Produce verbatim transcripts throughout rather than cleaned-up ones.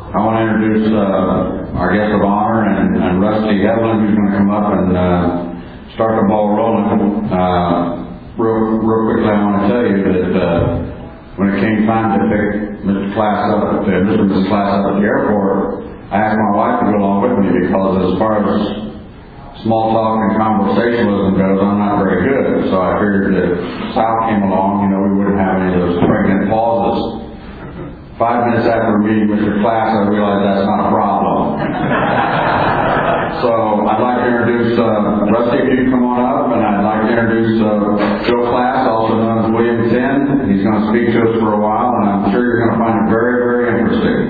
I want to introduce uh, our guest of honor and, and Rusty Evelyn, who's going to come up and uh, start the ball rolling. Uh, real, real quickly, I want to tell you that uh, when it came time to pick Mister Class up, uh, Mister and Missus Class up at the airport, I asked my wife to go along with me because as far as small talk and conversationalism goes, I'm not very good. So I figured that if Sal came along, you know, we wouldn't have any of those pregnant pauses. Five minutes after meeting Mister Class, I realized that's not a problem. So I'd like to introduce uh, Rusty, if you come on up, and I'd like to introduce uh, Joe Class, also known as William Ten. He's going to speak to us for a while, and I'm sure you're going to find it very, very interesting.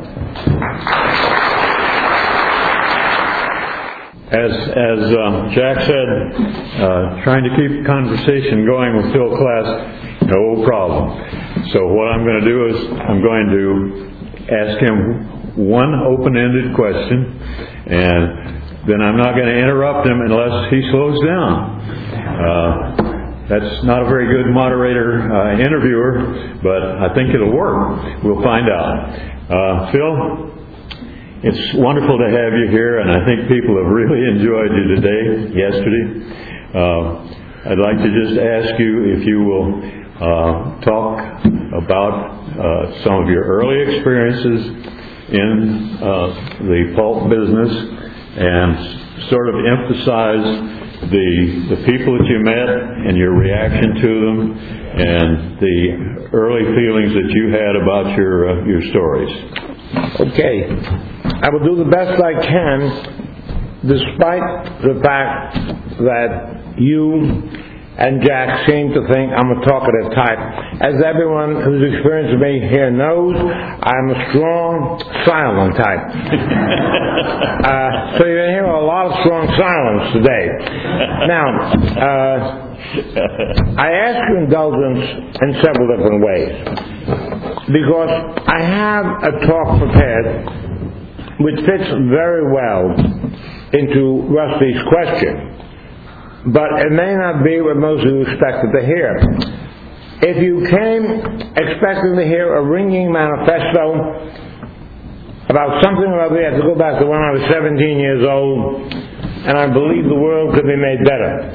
As as um, Jack said, uh, trying to keep conversation going with Phil Class, no problem. So what I'm going to do is I'm going to ask him one open-ended question, and then I'm not going to interrupt him unless he slows down. Uh, that's not a very good moderator uh, interviewer, but I think it'll work. We'll find out. Uh, Phil, it's wonderful to have you here, and I think people have really enjoyed you today, yesterday. Uh, I'd like to just ask you if you will uh, talk about uh, some of your early experiences in uh, the pulp business and sort of emphasize the the people that you met and your reaction to them and the early feelings that you had about your uh, your stories. Okay. I will do the best I can, despite the fact that you and Jack seem to think I'm a talkative type. As everyone who's experienced me here knows, I'm a strong, silent type. uh, so you're going to hear a lot of strong silence today. Now, uh, I ask your indulgence in several different ways, because I have a talk prepared which fits very well into Rusty's question, but it may not be what most of you expected to hear. If you came expecting to hear a ringing manifesto about something or other, you have to go back to when I was seventeen years old, and I believe the world could be made better.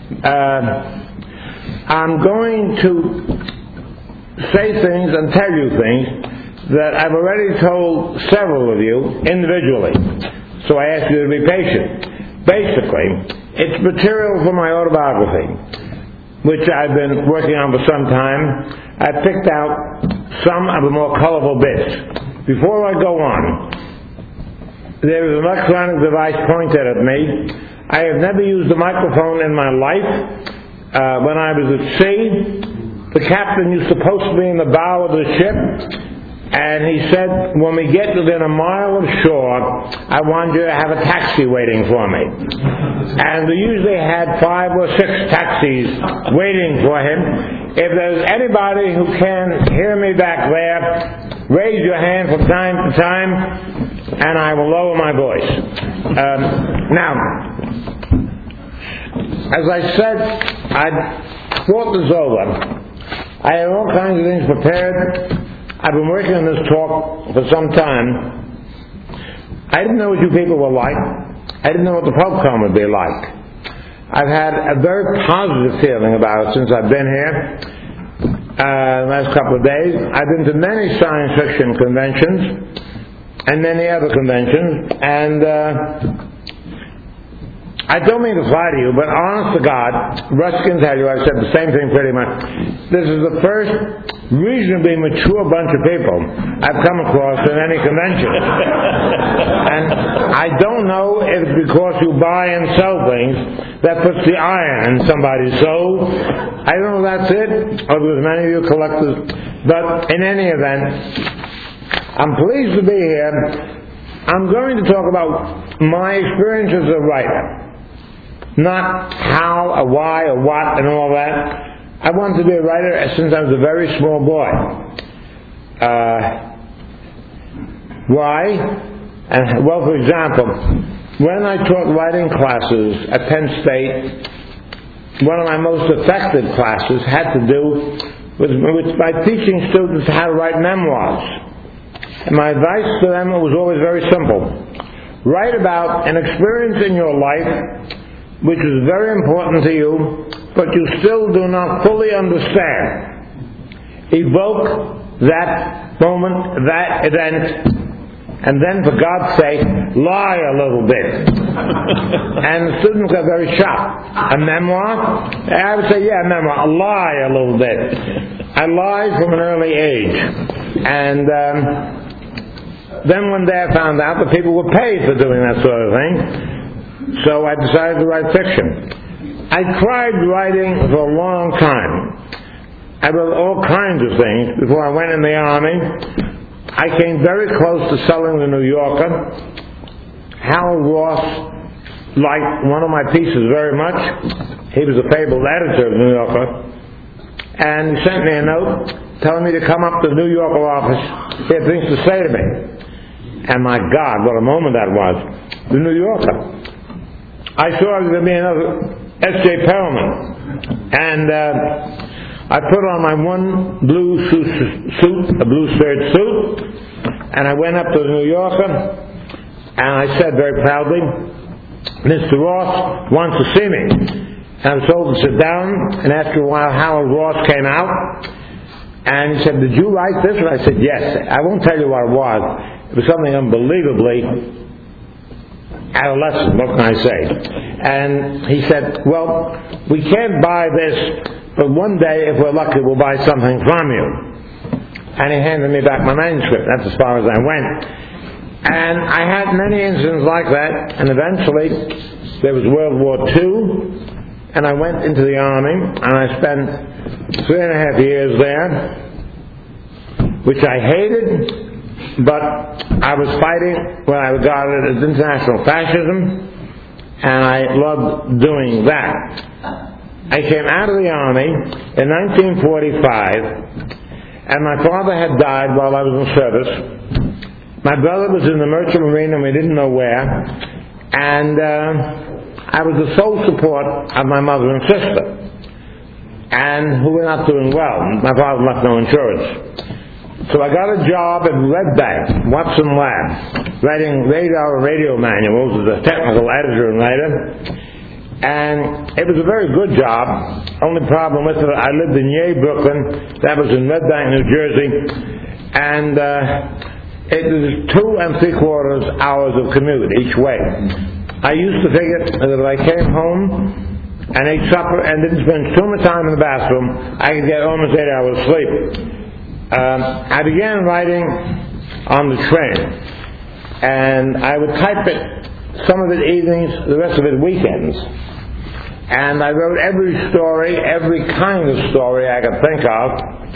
Uh, I'm going to say things and tell you things that I've already told several of you individually, so I ask you to be patient. Basically, it's material for my autobiography, which I've been working on for some time. I picked out some of the more colorful bits. Before I go on, there is an electronic device pointed at me. I have never used a microphone in my life. Uh, when I was at sea, the captain used to post me in the bow of the ship, and he said, when we get within a mile of shore, I want you to have a taxi waiting for me. And we usually had five or six taxis waiting for him. If there's anybody who can hear me back there, raise your hand from time to time, and I will lower my voice. Um, now, as I said, I thought this over. I had all kinds of things prepared. I've been working on this talk for some time. I didn't know what you people were like. I didn't know what the PulpCon would be like. I've had a very positive feeling about it since I've been here. Uh, the last couple of days, I've been to many science fiction conventions and many other conventions, and uh, I don't mean to flatter you, but honest to God, Russ can tell you, I've said the same thing pretty much. This is the first reasonably mature bunch of people I've come across in any convention. And I don't know if it's because you buy and sell things that puts the iron in somebody's soul. I don't know if that's it, or there's many of you collectors. But in any event, I'm pleased to be here. I'm going to talk about my experience as a writer. Not how, or why, or what, and all that. I wanted to be a writer since I was a very small boy. Uh, why? And, well, for example, when I taught writing classes at Penn State, one of my most effective classes had to do with, with my teaching students how to write memoirs. And my advice to them was always very simple. Write about an experience in your life which is very important to you, but you still do not fully understand. Evoke that moment, that event, and then, for God's sake, lie a little bit. And the students got very shocked. A memoir? I would say, yeah, a memoir. Lie a little bit. I lied from an early age. And um, then one day I found out that people were paid for doing that sort of thing. So I decided to write fiction. I tried writing for a long time. I wrote all kinds of things before I went in the Army. I came very close to selling the New Yorker. Harold Ross liked one of my pieces very much. He was a fabled editor of the New Yorker. And he sent me a note telling me to come up to the New Yorker office. He had things to say to me. And my God, what a moment that was. The New Yorker. I saw there was going to be another S J Perelman. And uh, I put on my one blue suit, a blue serge suit, and I went up to the New Yorker, and I said very proudly, Mister Ross wants to see me. And I was told to sit down, and after a while Harold Ross came out, and he said, did you write this? And I said, yes. I won't tell you what it was. It was something unbelievably adolescent, what can I say? And he said, well, we can't buy this, but one day, if we're lucky, we'll buy something from you. And he handed me back my manuscript. That's as far as I went. And I had many incidents like that, and eventually there was World War Two, and I went into the Army, and I spent three and a half years there, which I hated, but I was fighting what I regarded as international fascism, and I loved doing that. I came out of the Army in nineteen forty-five, and my father had died while I was in service. My brother was in the Merchant Marine, and we didn't know where, and uh, I was the sole support of my mother and sister, and who were not doing well. My father left no insurance. So I got a job at Red Bank, Watson Lab, writing radar radio manuals as a technical editor and writer. And it was a very good job. Only problem with it, I lived in Yea, Brooklyn. That was in Red Bank, New Jersey. And uh, it was two and three quarters hours of commute each way. I used to figure that if I came home and ate supper and didn't spend too much time in the bathroom, I could get almost eight hours sleep. Um, I began writing on the train. And I would type it some of it evenings, the rest of it weekends. And I wrote every story, every kind of story I could think of.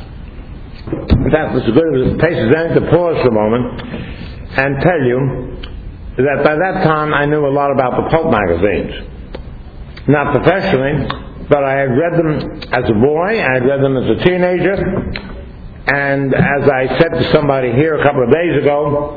In fact, it's as good as it places then to pause for a moment and tell you that by that time I knew a lot about the pulp magazines. Not professionally, but I had read them as a boy, I had read them as a teenager, and as I said to somebody here a couple of days ago,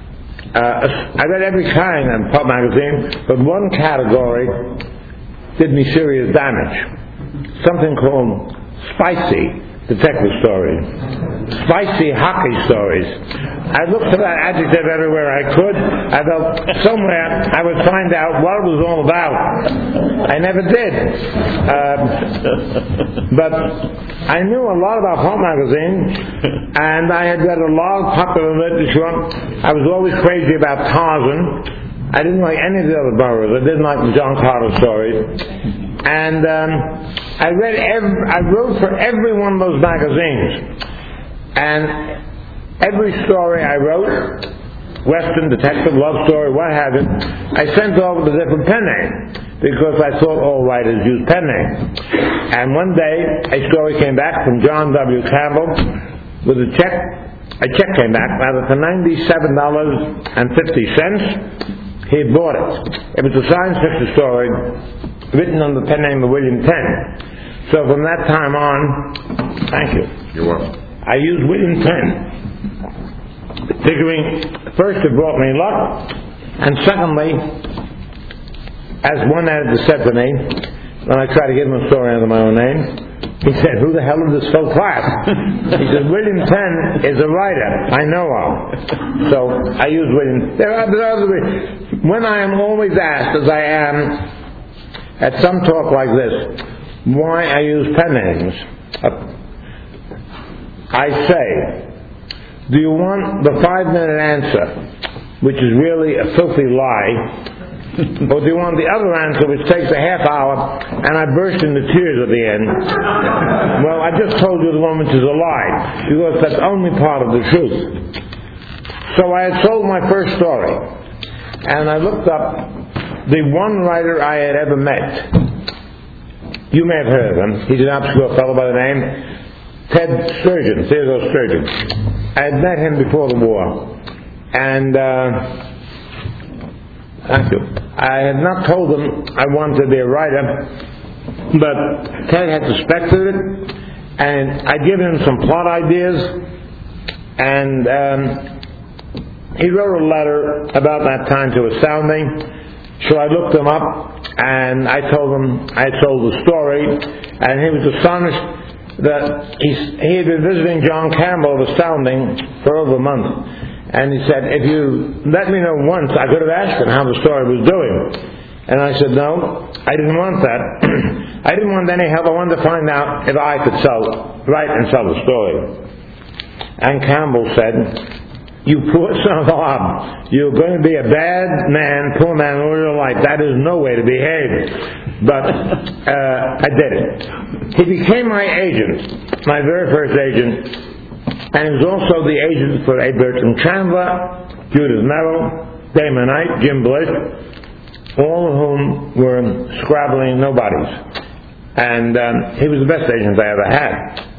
Uh, I read every kind of pulp magazine, but one category did me serious damage. Something called spicy detective stories. Spicy hockey stories. I looked for that adjective everywhere I could. I felt somewhere I would find out what it was all about. I never did. Uh, but I knew a lot about pulp magazines, and I had read a lot of popular literature. I was always crazy about Tarzan. I didn't like any of the other boroughs. I didn't like the John Carter stories. And um, I read every, I wrote for every one of those magazines. And every story I wrote, Western, detective, love story, what have you, I sent over the different pen names, because I thought all writers use pen names. And one day, a story came back from John W. Campbell with a check. A check came back, rather, for ninety-seven dollars and fifty cents. He had bought it. It was a science fiction story written under the pen name of William Penn. So from that time on, thank you. You're welcome. I used William Penn, figuring first it brought me luck, and secondly, as one editor said to me, when I tried to give him a story under my own name, He said, who the hell is this Phil Clark? He said, William Penn is a writer I know of. So I use William. There are, there are other, when I am always asked, as I am at some talk like this, why I use pen names, uh, I say, do you want the five-minute answer, which is really a filthy lie, or do you want the other answer, which takes a half hour, and I burst into tears at the end? Well, I just told you the one which is a lie, because that's only part of the truth. So I had sold my first story, and I looked up the one writer I had ever met. You may have heard of him. He's an obscure fellow by the name Ted Sturgeon, Theodore Sturgeon. I had met him before the war, and uh, thank you. I had not told him I wanted to be a writer, but Ted had suspected it, and I'd given him some plot ideas, and um, he wrote a letter about that time to Astounding. So I looked him up, and I told him I had told the story, and he was astonished that he, he had been visiting John Campbell of Astounding for over a month. And he said, if you let me know once, I could have asked him how the story was doing. And I said, no, I didn't want that. I didn't want any help. I wanted to find out if I could sell, write and sell the story. And Campbell said, you poor son of a hog, you're going to be a bad man, poor man all your life. That is no way to behave. But uh, I did it. He became my agent, my very first agent, and he was also the agent for A. Bertram Chandler, Judith Merrill, Damon Knight, Jim Bliss, all of whom were scrabbling nobodies. And um, he was the best agent I ever had.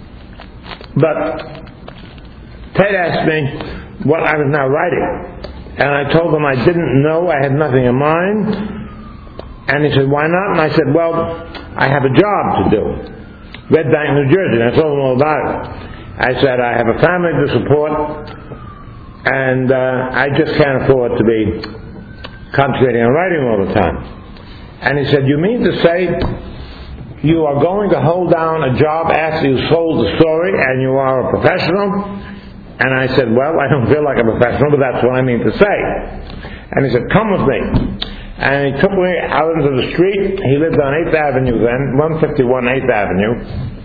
But Ted asked me what I was now writing, and I told him I didn't know, I had nothing in mind, and he said, why not? And I said, well, I have a job to do, Red Bank, New Jersey, and I told him all about it. I said, I have a family to support, and uh, I just can't afford to be concentrating on writing all the time. And he said, you mean to say you are going to hold down a job after you sold the story and you are a professional? And I said, well, I don't feel like a professional, but that's what I mean to say. And he said, come with me. And he took me out into the street. He lived on eighth Avenue then, one fifty-one eighth Avenue.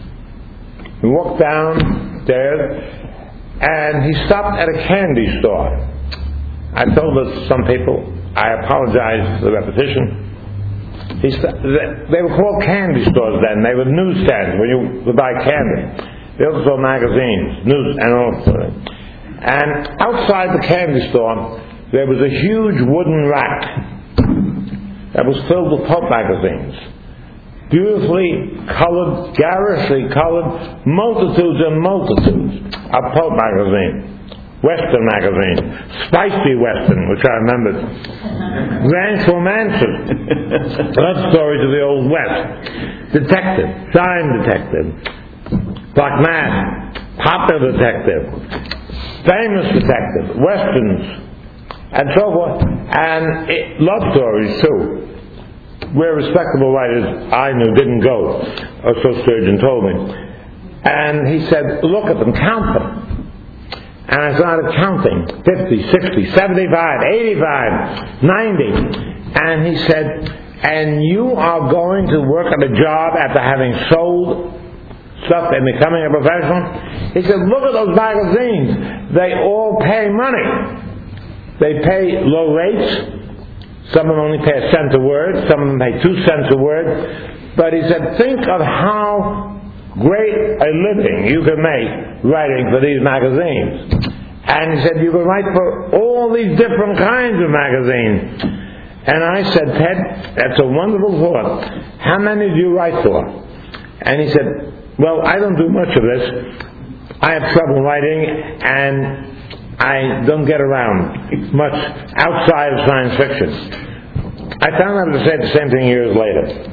We walked downstairs, and he stopped at a candy store. I told this to some people. I apologize for the repetition. He st- they were called candy stores then. They were newsstands where you would buy candy. They also sold magazines, news, and all sorts. And outside the candy store, there was a huge wooden rack that was filled with pulp magazines. Beautifully colored, garishly colored, multitudes and multitudes of pulp magazines. Western magazines, Spicy Western, which I remembered, Grand Romances, love stories of the Old West, Detective, Crime Detective, Black Mass, Popular Detective, Famous Detective, Westerns, and so forth, and it, love stories too, where respectable writers I knew didn't go, or so Sturgeon told me. And he said, look at them, count them. And I started counting, fifty, sixty, seventy-five, eighty-five, ninety, and he said, and you are going to work at a job after having sold stuff and becoming a professional? He said, look at those magazines. They all pay money. They pay low rates. Some of them only pay a cent a word. Some of them pay two cents a word. But he said, think of how great a living you can make writing for these magazines. And he said, you can write for all these different kinds of magazines. And I said, Ted, that's a wonderful thought. How many do you write for? And he said, well, I don't do much of this. I have trouble writing, and I don't get around much outside of science fiction. I found out to say the same thing years later.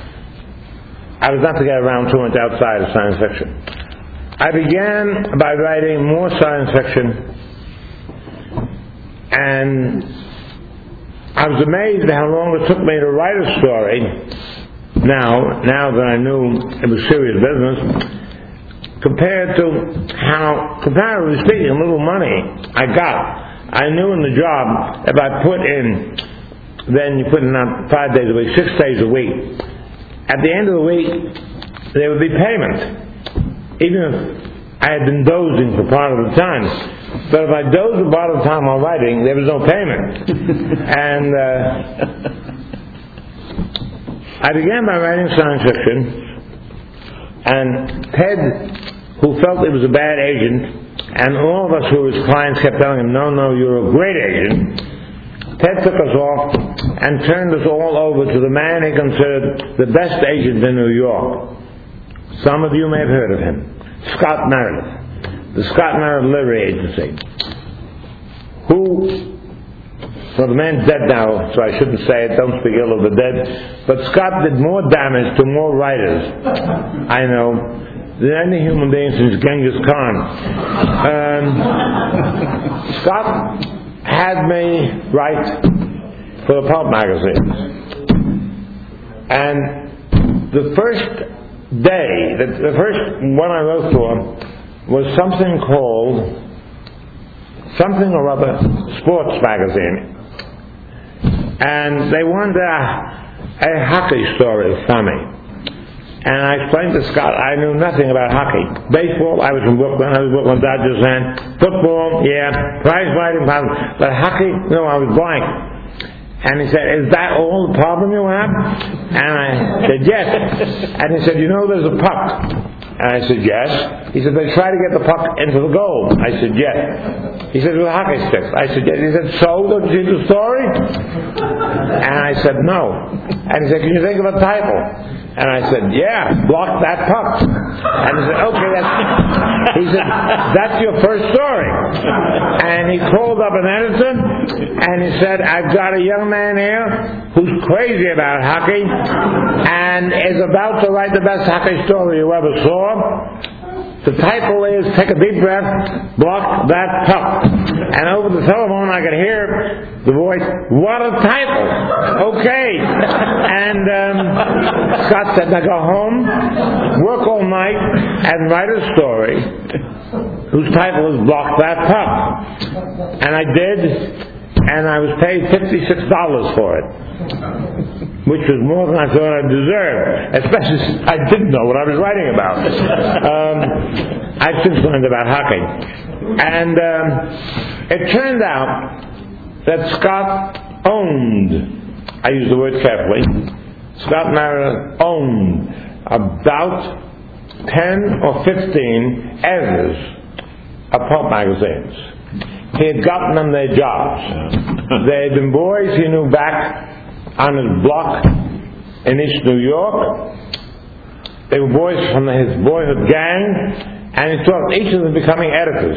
I was not to get around too much outside of science fiction. I began by writing more science fiction, and I was amazed at how long it took me to write a story now, now that I knew it was serious business, compared to how, comparatively speaking, little money I got. I knew in the job, if I put in, then you put in not five days a week, six days a week. At the end of the week, there would be payment, even if I had been dozing for part of the time. But if I dozed for part of the time while writing, there was no payment. And uh, I began by writing science fiction, and Ted, who felt it was a bad agent, and all of us who were his clients kept telling him, no, no, you're a great agent, Ted took us off and turned us all over to the man he considered the best agent in New York. Some of you may have heard of him, Scott Meredith, the Scott Meredith Literary Agency, who, well, the man's dead now, so I shouldn't say it, don't speak ill of the dead, but Scott did more damage to more writers, I know, than any human being since Genghis Khan. Um, Scott had me write for the pulp magazines. And the first day, the, the first one I wrote for was something called something or other sports magazine. And they wanted a, a hockey story for me. And I explained to Scott I knew nothing about hockey. Baseball, I was from Brooklyn, I was a Brooklyn Dodgers fan. Football, yeah. Prize fighting, but hockey, no, I was blank. And he said, is that all the problem you have? And I said, yes. And he said, you know there's a puck. And I said, yes. He said, they try to get the puck into the goal. I said, yes. He said, with hockey sticks. I said, yes. He said, so, don't you see the story? And I said, no. And he said, can you think of a title? And I said, yeah, block that puck. And he said, okay, that's, he said, that's your first story. And he called up an editor, and he said, I've got a young man here who's crazy about hockey, and is about to write the best hockey story you ever saw. The title is, take a deep breath, block that puck. And over the telephone I could hear the voice, what a title! Okay. And um, Scott said, now go home, work all night, and write a story whose title is Block That Puck. And I did, and I was paid fifty-six dollars for it, which was more than I thought I deserved, especially since I didn't know what I was writing about. Um, I've since learned about hockey. And um, it turned out that Scott owned, I use the word carefully, Scott Meredith owned about ten or fifteen editors of pulp magazines. He had gotten them their jobs. They had been boys he knew back on his block in East New York. They were boys from his boyhood gang, and he taught each of them becoming editors.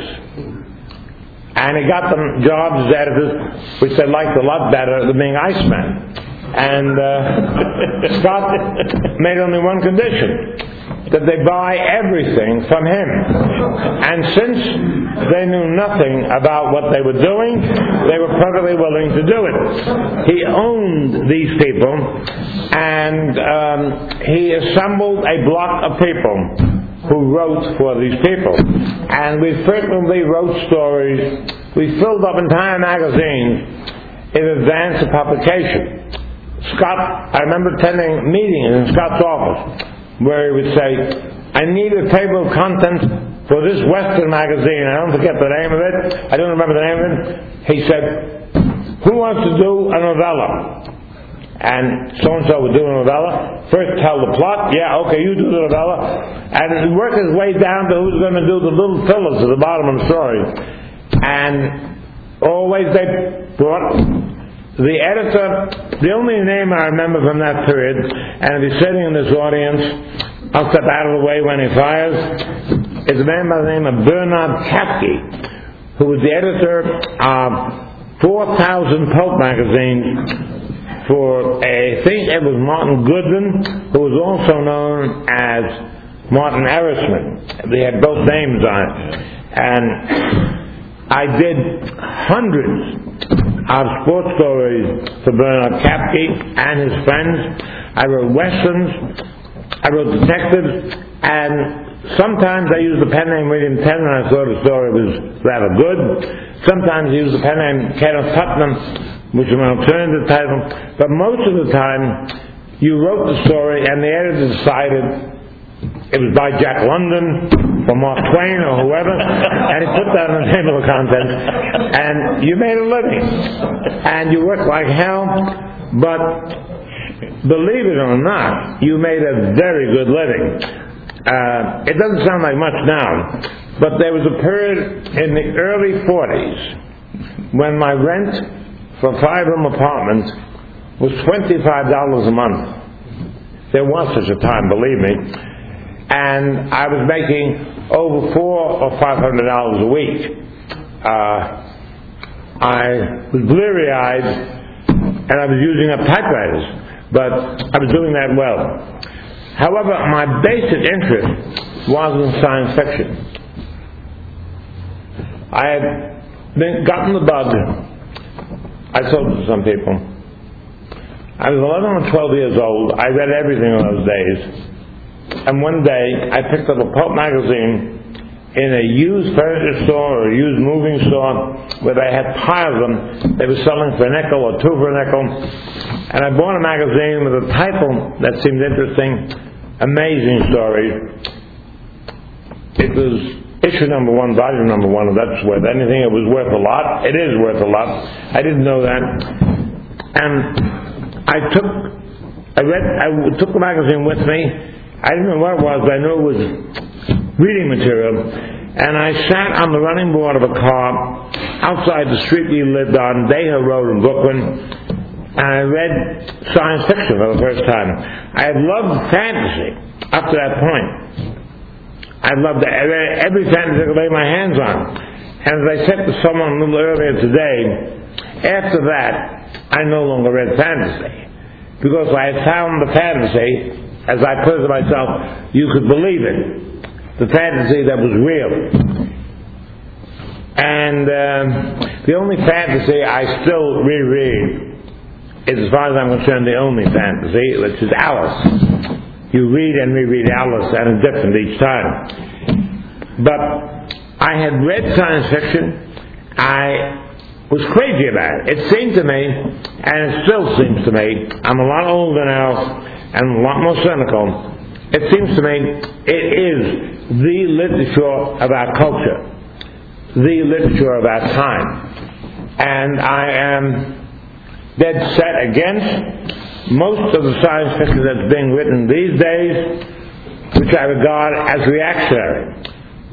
And he got them jobs as editors, which they liked a lot better than being Icemen. And uh, Scott made only one condition, that they buy everything from him. And since they knew nothing about what they were doing, they were perfectly willing to do it. He owned these people, and um, he assembled a block of people who wrote for these people. And we frequently wrote stories. We filled up entire magazines in advance of publication. Scott, I remember attending meetings in Scott's office where he would say, I need a table of contents for this Western magazine. I don't forget the name of it. I don't remember the name of it. He said, who wants to do a novella? And so-and-so would do a novella. First tell the plot. Yeah, okay, you do the novella. And work his way down to who's going to do the little fillers at the bottom of the story. And always they brought the editor, the only name I remember from that period, and if he's sitting in this audience, I'll step out of the way when he fires, is a man by the name of Bernard Kapke, who was the editor of four thousand pulp magazines for, I think it was Martin Goodman, who was also known as Martin Erisman. They had both names on it. And I did hundreds of sports stories for Bernard Kapke and his friends. I wrote westerns, I wrote detectives, and sometimes I used the pen name William Penn when I thought the story was rather good. Sometimes I used the pen name Kenneth Putnam, which is an alternative title. But most of the time, you wrote the story and the editor decided it was by Jack London or Mark Twain or whoever, and he put that on the table of contents, and you made a living. And you worked like hell, but believe it or not, you made a very good living. Uh, it doesn't sound like much now, but there was a period in the early forties when my rent for a five-room apartment was twenty-five dollars a month. There was such a time, believe me. And I was making over four or five hundred dollars a week. Uh, I was bleary-eyed, and I was using up typewriters, but I was doing that well. However, my basic interest was in science fiction. I had been, gotten the bug. I told it to some people. I was eleven or twelve years old. I read everything in those days. And one day, I picked up a pulp magazine in a used furniture store or a used moving store where they had piles of them. They were selling for a nickel or two for a nickel. And I bought a magazine with a title that seemed interesting, Amazing Stories. It was issue number one, volume number one, and that's worth anything. It was worth a lot. It is worth a lot. I didn't know that. And I took, I read, I took the magazine with me. I didn't know what it was, but I knew it was reading material. And I sat on the running board of a car outside the street we lived on, Dayhill Road in Brooklyn, and I read science fiction for the first time. I had loved fantasy up to that point. I loved every fantasy I could lay my hands on. And as I said to someone a little earlier today, after that, I no longer read fantasy. Because I had found the fantasy, as I put it to myself, you could believe it. The fantasy that was real. And um, the only fantasy I still reread is, as far as I'm concerned, the only fantasy, which is Alice. You read and reread Alice, and it's different each time. But I had read science fiction. I was crazy about it. It seemed to me, and it still seems to me, I'm a lot older now, and a lot more cynical. It seems to me it is the literature of our culture, the literature of our time. And I am dead set against most of the science fiction that's being written these days, which I regard as reactionary.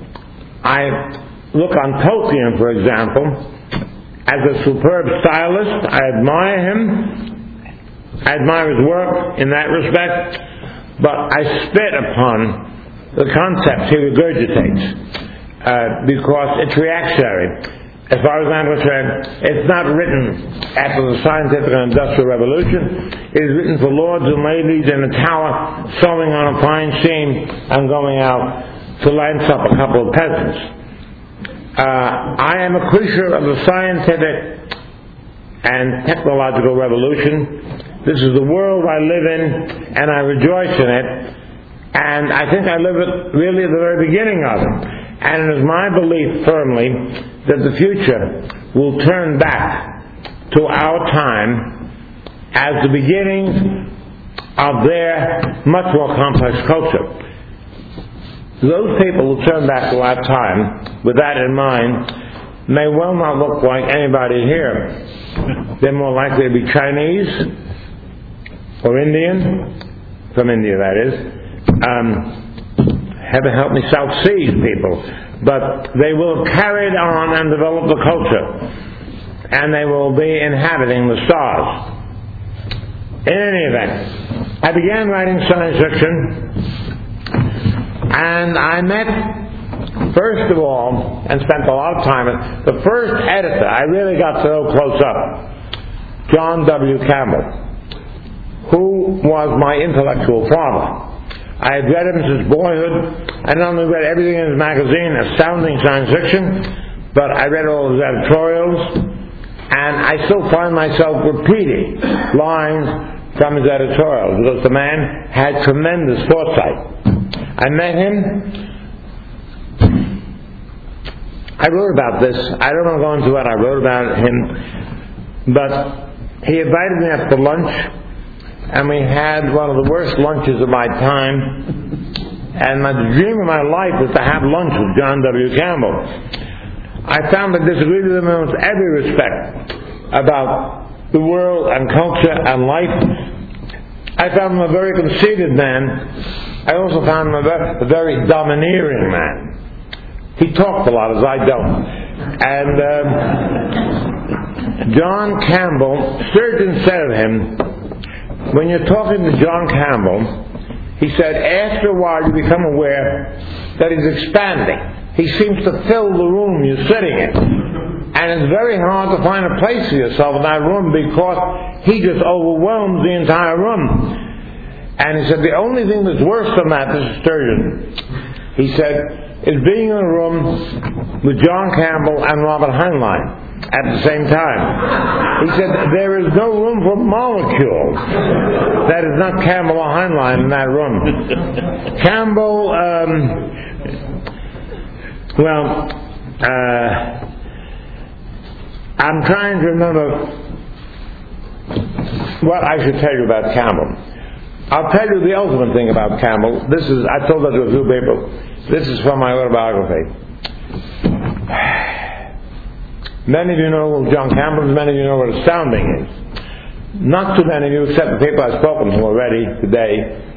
I look on Tolkien, for example, as a superb stylist. I admire him. I admire his work in that respect, but I spit upon the concepts he regurgitates uh, because it's reactionary. As far as I'm concerned, it's not written after the scientific and industrial revolution. It is written for lords and ladies in a tower sewing on a fine seam and going out to lance up a couple of peasants. Uh, I am a creature of the scientific and technological revolution. This is the world I live in, and I rejoice in it. And I think I live at really the very beginning of it. And it is my belief firmly that the future will turn back to our time as the beginnings of their much more complex culture. Those people who turn back to our time with that in mind may well not look like anybody here. They're more likely to be Chinese or Indian, from India that is. Um, heaven help me, South Seas people. But they will have carried on and developed the culture. And they will be inhabiting the stars. In any event, I began writing science fiction, and I met, first of all, and spent a lot of time, the first editor I really got to know close up, John W. Campbell, who was my intellectual father. I had read him since boyhood. I not only read everything in his magazine, astounding science fiction, but I read all his editorials, and I still find myself repeating lines from his editorials, because the man had tremendous foresight. I met him. I wrote about this. I don't want to go into what I wrote about him, but he invited me up to lunch, and we had one of the worst lunches of my time. And my dream of my life was to have lunch with John W. Campbell. I found I disagreed with him in almost every respect about the world and culture and life. I found him a very conceited man. I also found him a very, a very domineering man. He talked a lot, as I don't. And um, John Campbell, Sturgeon said of him, when you're talking to John Campbell, he said, after a while you become aware that he's expanding. He seems to fill the room you're sitting in. And it's very hard to find a place for yourself in that room because he just overwhelms the entire room. And he said, the only thing that's worse than that, this is Sturgeon, he said, is being in a room with John Campbell and Robert Heinlein at the same time. He said, there is no room for molecule that is not Campbell or Heinlein in that room. Campbell, um, well, uh, I'm trying to remember what I should tell you about Campbell. I'll tell you the ultimate thing about Campbell. This is, I told that to a few people. This is from my autobiography. Many of you know who John Campbell is. Many of you know what astounding is. Not too many of you, except the people I've spoken to already today,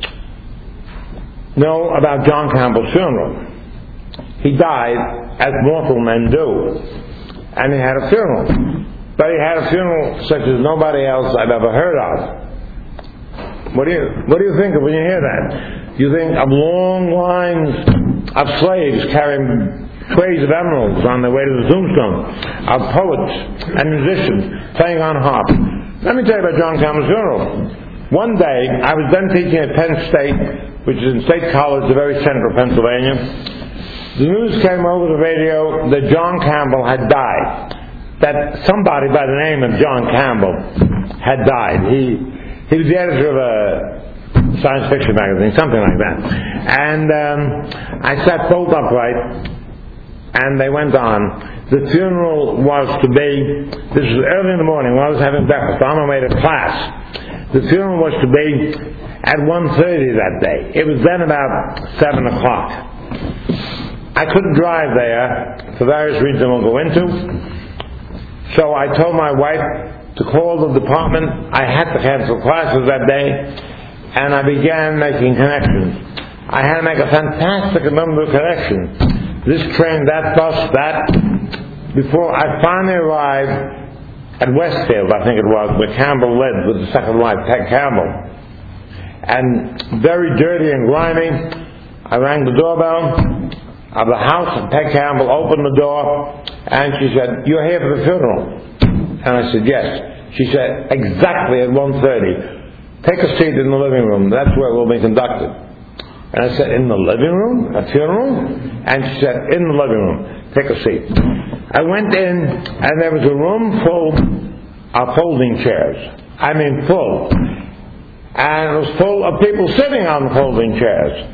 know about John Campbell's funeral. He died, as mortal men do, and he had a funeral. But he had a funeral such as nobody else I've ever heard of. What do you What do you think of when you hear that? You think of long lines of slaves carrying trays of emeralds on their way to the tombstone, of poets and musicians playing on harp. Let me tell you about John Campbell's funeral. One day, I was then teaching at Penn State, which is in State College, the very center of Pennsylvania. The news came over the radio that John Campbell had died. That somebody by the name of John Campbell had died. He he was the editor of a science fiction magazine, something like that. And um, I sat bolt upright, and they went on. The funeral was to be, this was early in the morning when I was having breakfast on my way to class. The funeral was to be at one thirty that day. It was then about seven o'clock. I couldn't drive there for various reasons I won't go into. So I told my wife to call the department. I had to cancel classes that day, and I began making connections. I had to make a fantastic number of connections. This train, that bus, that, before I finally arrived at Westfield, I think it was, where Campbell lived with the second wife, Peg Campbell. And very dirty and grimy, I rang the doorbell of the house, and Peg Campbell opened the door, and she said, "You're here for the funeral?" And I said, "Yes." She said, "Exactly at one thirty. Take a seat in the living room. That's where it will be conducted." And I said, "In the living room? A funeral?" And she said, "In the living room. Take a seat." I went in, and there was a room full of folding chairs. I mean full. And it was full of people sitting on the folding chairs.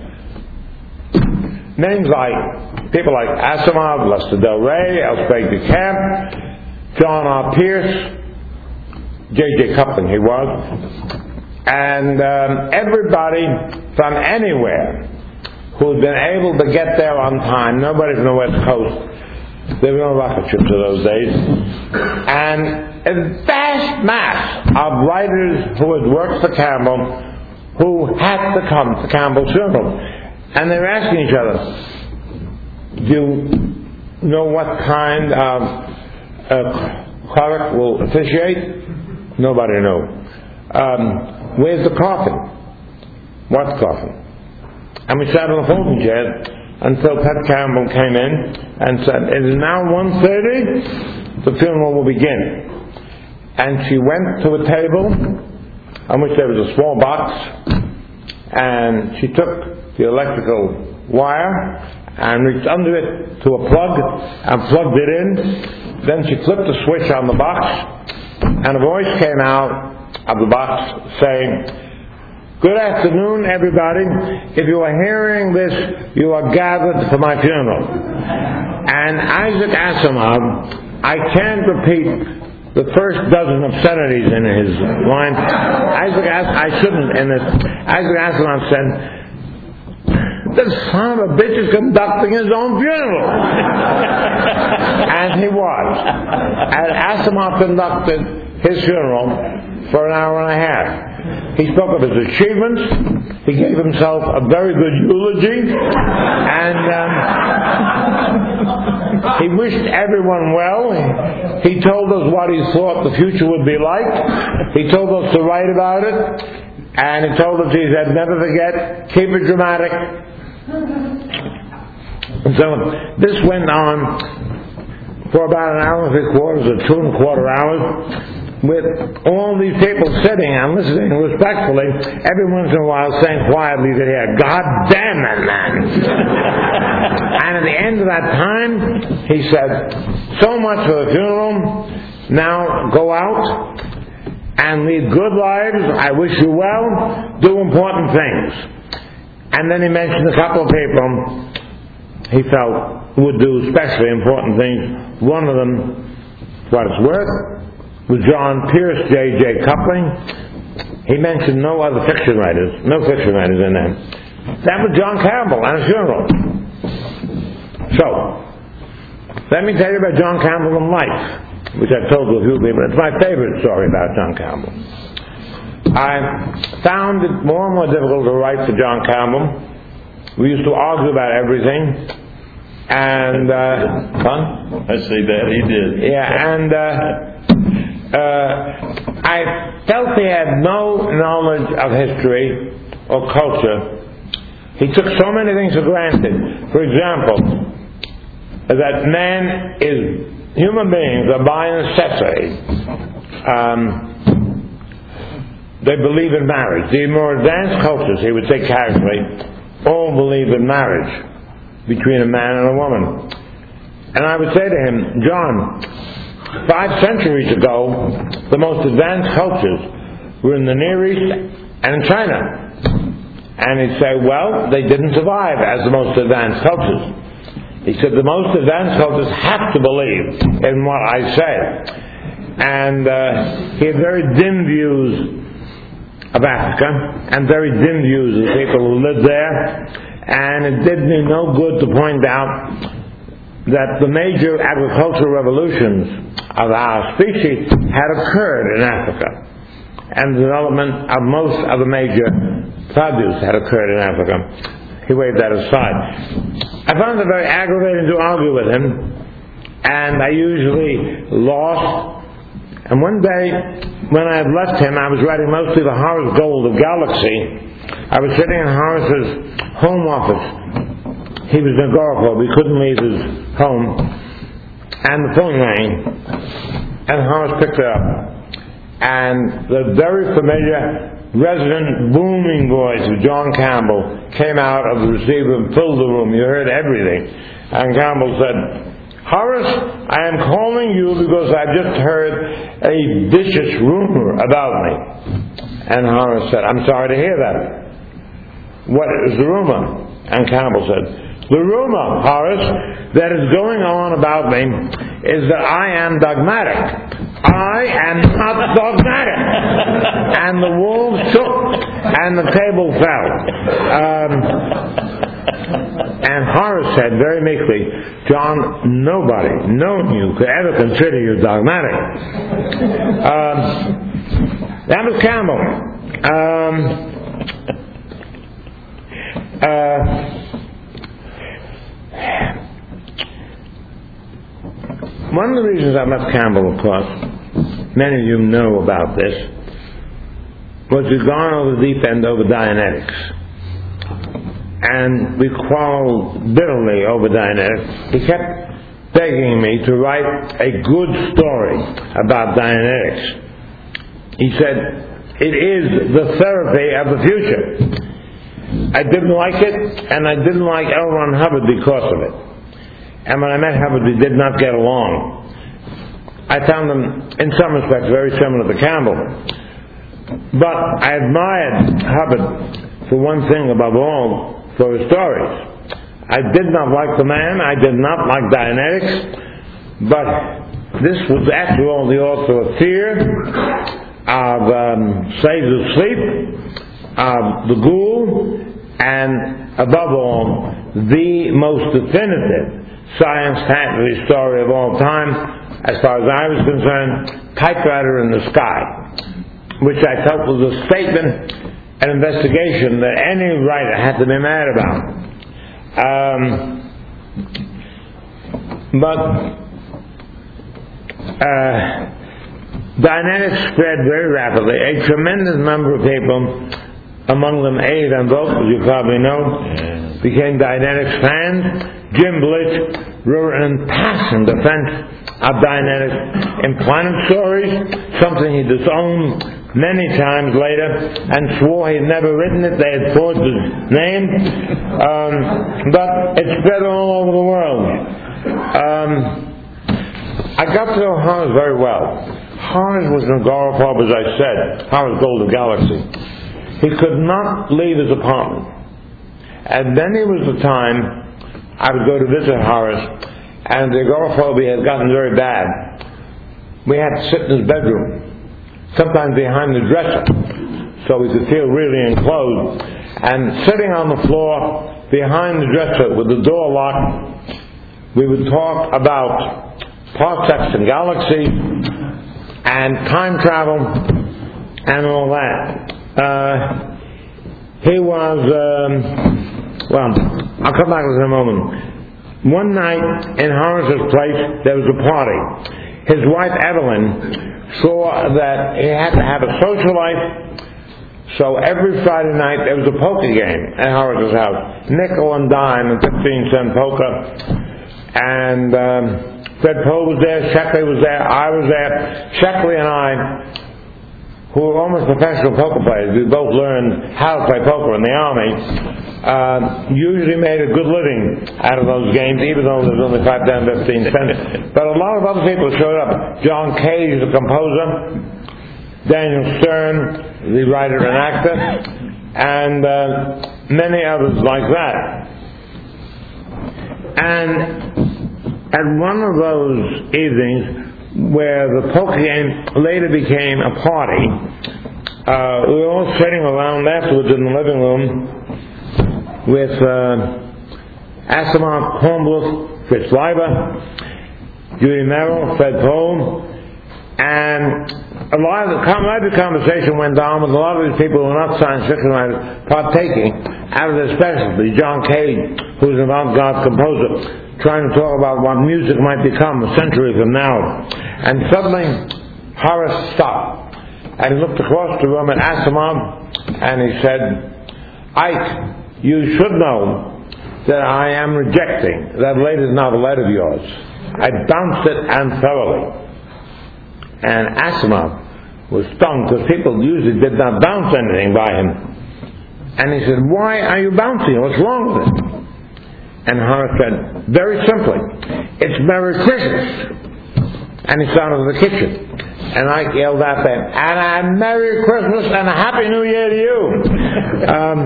Names like, people like Asimov, Lester Del Rey, L. Sprague de Camp, John R. Pierce, J J. Coupling he was, and um, everybody from anywhere who had been able to get there on time. Nobody from the West Coast. There were no rocket ships in those days. And a vast mass of writers who had worked for Campbell who had to come to Campbell's funeral. And they were asking each other, "Do you know what kind of uh, cleric will officiate?" Nobody knew. Um, "Where's the coffin?" "What coffin?" And we sat on the folding chairs until Peg Campbell came in and said, "It is now one thirty, the funeral will begin." And she went to a table on which there was a small box, and she took the electrical wire and reached under it to a plug and plugged it in. Then she flipped the switch on the box, and a voice came out of the box saying, "Good afternoon, everybody. If you are hearing this, you are gathered for my funeral." And Isaac Asimov, I can't repeat the first dozen obscenities in his line. Isaac As- I shouldn't in this. Isaac Asimov said, "The son of a bitch is conducting his own funeral." And he was. And Asimov conducted his funeral for an hour and a half. He spoke of his achievements. He gave himself a very good eulogy. And um, he wished everyone well. He, he told us what he thought the future would be like. He told us to write about it. And he told us, he said, never forget, keep it dramatic. And so this went on for about an hour and three quarters or two and a quarter hours, with all these people sitting and listening respectfully, every once in a while saying quietly to hear, "God damn that man." And at the end of that time, he said, "So much for the funeral. Now go out and lead good lives. I wish you well. Do important things." And then he mentioned a couple of people he felt would do especially important things. One of them, for what it's worth, was John Pierce, J J Coupling. He mentioned no other fiction writers, no fiction writers in there. That was John Campbell and his funeral. So, let me tell you about John Campbell in life, which I've told to a few people. It's my favorite story about John Campbell. I found it more and more difficult to write for John Campbell. We used to argue about everything. And, uh, huh? I say that, he did. Yeah, and, uh, Uh, I felt he had no knowledge of history or culture. He took so many things for granted. For example, that man is, human beings are by necessity, um, they believe in marriage. The more advanced cultures, he would say casually, all believe in marriage between a man and a woman. And I would say to him, "John, five centuries ago, the most advanced cultures were in the Near East and in China." And he'd say, "Well, they didn't survive as the most advanced cultures." He said, "The most advanced cultures have to believe in what I say." And uh, he had very dim views of Africa and very dim views of the people who lived there. And it did me no good to point out that the major agricultural revolutions of our species had occurred in Africa, and the development of most of the major produce had occurred in Africa. He waved that aside. I found it very aggravating to argue with him, and I usually lost. And one day, when I had left him, I was writing mostly for Horace Gold of Galaxy. I was sitting in Horace's home office. He was in Agorapol. We couldn't leave his home. And the phone rang. And Horace picked it up. And the very familiar, resonant, booming voice of John Campbell came out of the receiver and filled the room. You heard everything. And Campbell said, "Horace, I am calling you because I've just heard a vicious rumor about me." And Horace said, "I'm sorry to hear that. What is the rumor?" And Campbell said, "The rumor, Horace, that is going on about me is that I am dogmatic. I am not dogmatic." And the walls shook and the table fell. Um, and Horace said very meekly, "John, nobody, no one you could ever consider you dogmatic." Um, that was Campbell. Um, uh, One of the reasons I left Campbell, of course, many of you know about this, was we'd gone over the deep end over Dianetics. And we quarreled bitterly over Dianetics. He kept begging me to write a good story about Dianetics. He said, "It is the therapy of the future." I didn't like it, and I didn't like L. Ron Hubbard because of it. And when I met Hubbard, we did not get along. I found him, in some respects, very similar to Campbell. But I admired Hubbard for one thing above all, for his stories. I did not like the man, I did not like Dianetics, but this was after all the author of Fear, of um, Slaves of Sleep, of The Ghoul, and above all, the most definitive science fantasy story of all time, as far as I was concerned, Typewriter in the Sky, which I felt was a statement, an investigation that any writer had to be mad about. Um, but uh, Dianetics spread very rapidly. A tremendous number of people, among them A. Van Vogt, as you probably know, yeah. became Dianetics fans. Jim Blitz wrote an impassioned defense of Dianetics in Planet Stories, something he disowned many times later and swore he'd never written it. They had forged his name, um, but it spread all over the world. Um, I got to know Horace very well. Horace was an agoraphobe, as I said. Horace Gold Galaxy. He could not leave his apartment. And then there was a time I would go to visit Horace, and the agoraphobia had gotten very bad. We had to sit in his bedroom, sometimes behind the dresser, so we could feel really enclosed. And sitting on the floor behind the dresser with the door locked, we would talk about parsecs and galaxies and time travel and all that. Uh, he was, um, well, I'll come back to this in a moment. One night in Horace's place, there was a party. His wife Evelyn saw that he had to have a social life, so every Friday night there was a poker game at Horace's house. Nickel and dime and fifteen cent poker. And um, Fred Poe was there, Sheckley was there, I was there. Sheckley and I, who were almost professional poker players, we both learned how to play poker in the Army, uh, usually made a good living out of those games, even though there was only five, ten, fifteen cents. But a lot of other people showed up. John Cage, the composer, Daniel Stern, the writer and actor, and uh, many others like that. And at one of those evenings, where the poker game later became a party, uh, we were all sitting around afterwards in the living room with uh, Asimov, Kornbluth, Fritz Leiber, Judy Merrill, Fred Poe, and a lot of the, a lot of the conversation went on with a lot of these people who were not science fiction writers partaking out of their specialty. John Cage, who was an avant-garde composer, trying to talk about what music might become a century from now. And suddenly, Horace stopped. And he looked across the room at Asimov, and he said, Ike, you should know that I am rejecting that latest novelette of yours. I bounced it and thoroughly. And Asimov was stung, because people usually did not bounce anything by him. And he said, why are you bouncing? What's wrong with it? And Horace said, very simply, it's Merry Christmas. And he started in the kitchen. And I yelled after him, and a Merry Christmas and a Happy New Year to you. Um,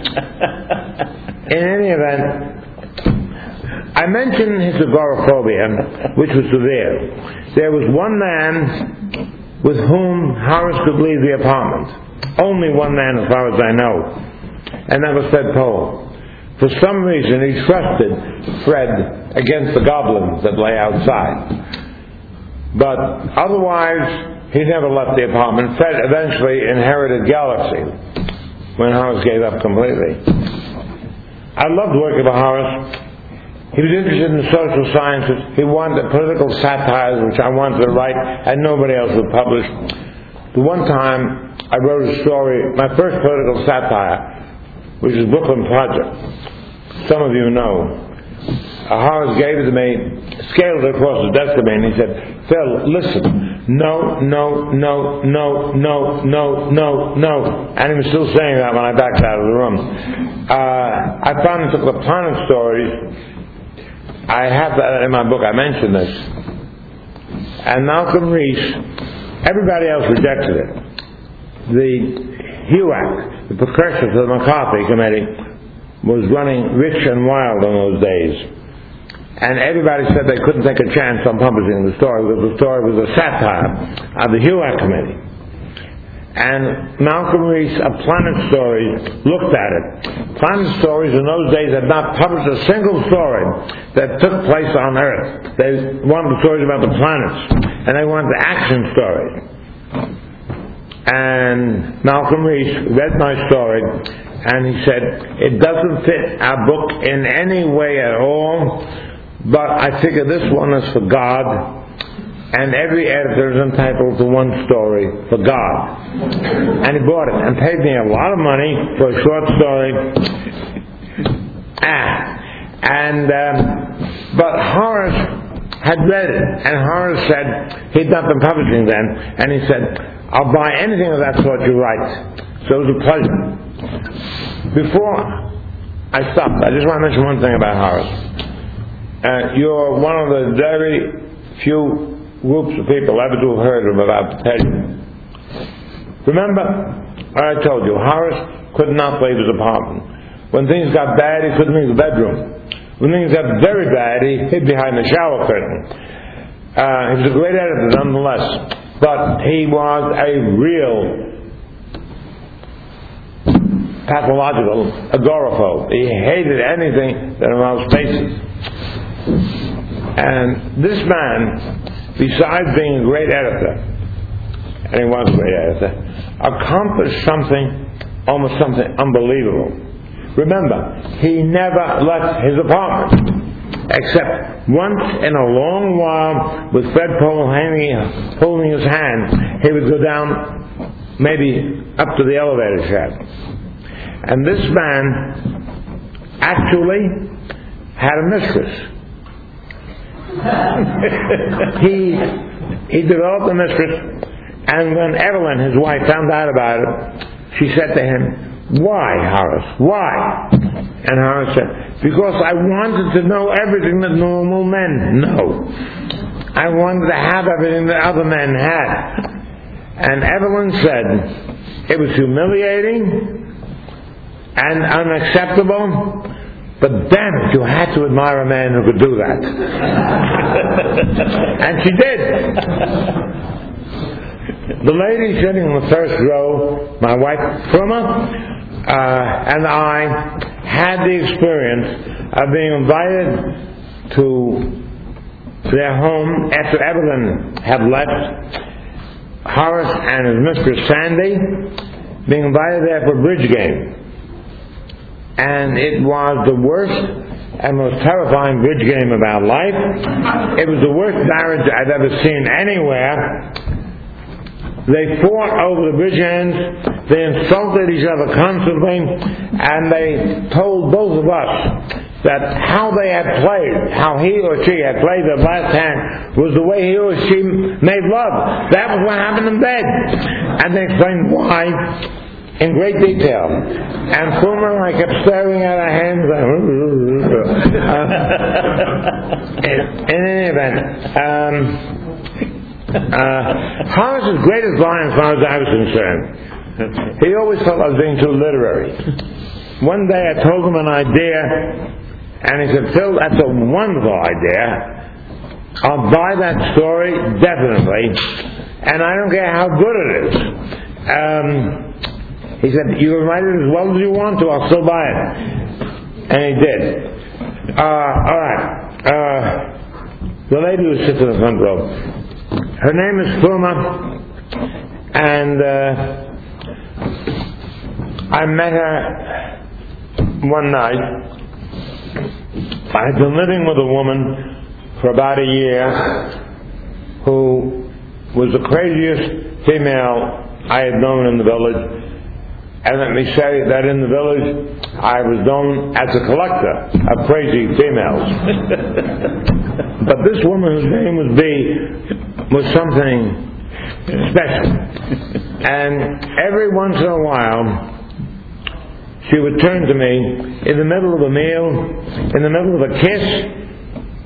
in any event, I mentioned his agoraphobia, which was severe. There was one man with whom Horace could leave the apartment. Only one man as far as I know. And that was Fred Poe. For some reason, he trusted Fred against the goblins that lay outside. But otherwise, he never left the apartment. Fred eventually inherited Galaxy when Horace gave up completely. I loved working with Horace. He was interested in the social sciences. He wanted political satires, which I wanted to write, and nobody else would publish. The one time I wrote a story, my first political satire, which is Brooklyn Project. Some of you know. Uh, Horace gave it to me, scaled it across the desk to me, and he said, Phil, listen, no, no, no, no, no, no, no, no. And he was still saying that when I backed out of the room. Uh, I finally took the Planet Stories. I have that in my book, I mentioned this. And Malcolm Reese, everybody else rejected it. the H U A C, the precursor to the McCarthy Committee, was running rich and wild in those days. And everybody said they couldn't take a chance on publishing the story because the story was a satire of the H U A C Committee. And Malcolm Reese of Planet Stories looked at it. Planet Stories in those days had not published a single story that took place on Earth. They wanted stories about the planets, and they wanted action stories. And Malcolm Reese read my story, and he said, it doesn't fit our book in any way at all, but I figure this one is for God, and every editor is entitled to one story for God. And he bought it and paid me a lot of money for a short story. Ah, and um, but Horace had read it, and Horace said he'd not been publishing then, and he said, I'll buy anything of that sort you write. So it was a pleasure. Before I stop, I just want to mention one thing about Horace. Uh, you're one of the very few groups of people ever to have heard of him about Petty. Remember, I told you, Horace could not leave his apartment. When things got bad, he couldn't leave the bedroom. When things got very bad, he hid behind the shower curtain. Uh, he was a great editor nonetheless, but he was a real pathological agoraphobe. He hated anything that involved spaces. And this man, besides being a great editor, and he was a great editor, accomplished something, almost something unbelievable. Remember, he never left his apartment, except once in a long while, with Fred Pohl hanging, holding his hand, he would go down, maybe up to the elevator shaft. And this man actually had a mistress. he he developed a mistress, and when Evelyn, his wife, found out about it, she said to him, why, Horace, why? And Horace said, because I wanted to know everything that normal men know. I wanted to have everything that other men had. And Evelyn said, it was humiliating and unacceptable, but damn it, you had to admire a man who could do that. And she did. The lady sitting in the first row, my wife, Fruma, uh, and I had the experience of being invited to their home after Evelyn had left. Horace and his mistress Sandy being invited there for a bridge game. And it was the worst and most terrifying bridge game of our life. It was the worst marriage I've ever seen anywhere. They fought over the bridge ends, they insulted each other constantly, and they told both of us that how they had played, how he or she had played the last hand, was the way he or she made love. That was what happened in bed. And they explained why in great detail. And Fruma and I kept staring at our hands. uh, in, in any event, um, uh, Horace's greatest line as far as I was concerned, he always felt I was being too literary. One day I told him an idea, and he said, Phil, that's a wonderful idea. I'll buy that story, definitely, and I don't care how good it is. Um, He said, you can write it as well as you want to, I'll still buy it. And he did. Uh, alright. Uh, the lady who sits in the front row, her name is Fruma, and uh, I met her one night. I had been living with a woman for about a year who was the craziest female I had known in the village. And let me say that in the village, I was known as a collector of crazy females. But this woman, whose name was B, was something special. And every once in a while, she would turn to me in the middle of a meal, in the middle of a kiss,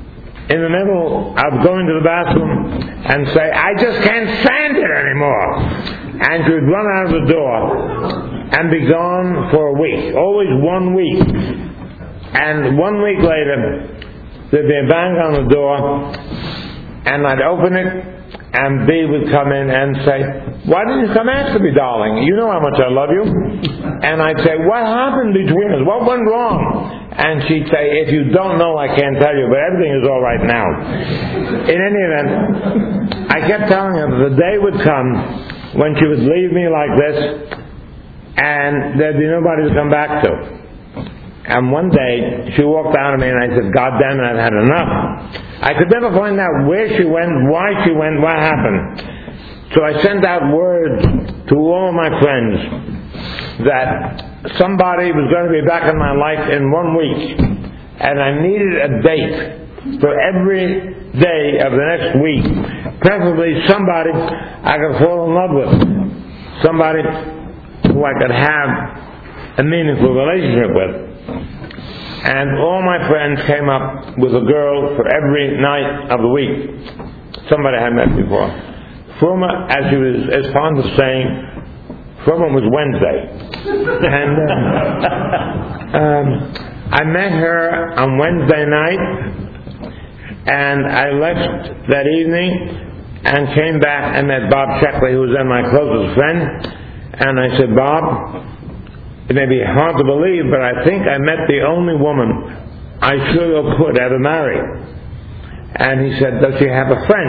in the middle of going to the bathroom and say, I just can't stand it anymore. And she would run out of the door and be gone for a week, always one week. And one week later, there'd be a bang on the door, and I'd open it, and B would come in and say, why didn't you come after me, darling? You know how much I love you. And I'd say, what happened between us? What went wrong? And she'd say, if you don't know, I can't tell you, but everything is all right now. In any event, I kept telling her that the day would come when she would leave me like this, and there'd be nobody to come back to. And one day, she walked down to me and I said, God damn it, I've had enough. I could never find out where she went, why she went, what happened. So I sent out word to all my friends that somebody was going to be back in my life in one week. And I needed a date for every day of the next week. Preferably somebody I could fall in love with. Somebody who I could have a meaningful relationship with. And all my friends came up with a girl for every night of the week. Somebody I had met before. Fruma, as she was as fond of saying, Fruma was Wednesday. And uh, um, I met her on Wednesday night, and I left that evening and came back and met Bob Sheckley, who was then my closest friend. And I said, Bob, it may be hard to believe, but I think I met the only woman I should or could ever marry. And he said, does she have a friend?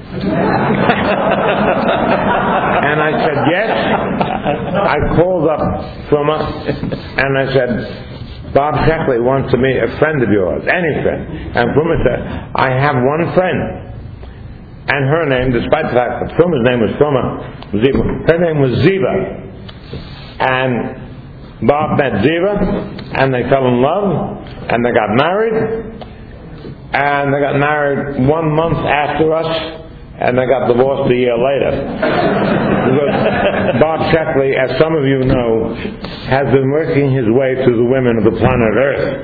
And I said, yes. I called up Fruma and I said, Bob Sheckley wants to meet a friend of yours, any friend. And Fruma said, I have one friend. And her name, despite the fact that Fruma's name was Fruma, Ziva, her name was Ziva. And Bob met Ziva, and they fell in love, and they got married, and they got married one month after us, and they got divorced a year later. Because Bob Sheckley, as some of you know, has been working his way through the women of the planet Earth.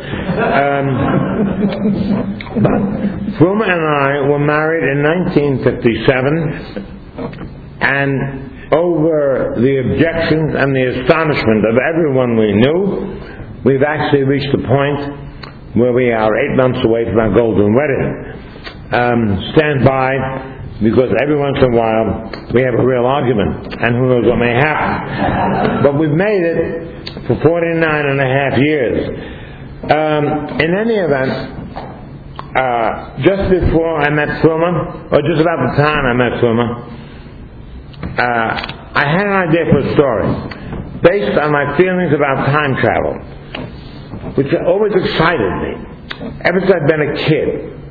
Um, but Fruma and I were married in nineteen fifty-seven, and over the objections and the astonishment of everyone we knew, we've actually reached a point where we are eight months away from our golden wedding. Um, stand by, because every once in a while we have a real argument, and who knows what may happen. But we've made it for forty-nine and a half years. Um, in any event, uh, just before I met Fruma, or just about the time I met Fruma, Uh, I had an idea for a story based on my feelings about time travel, which always excited me. Ever since I've been a kid,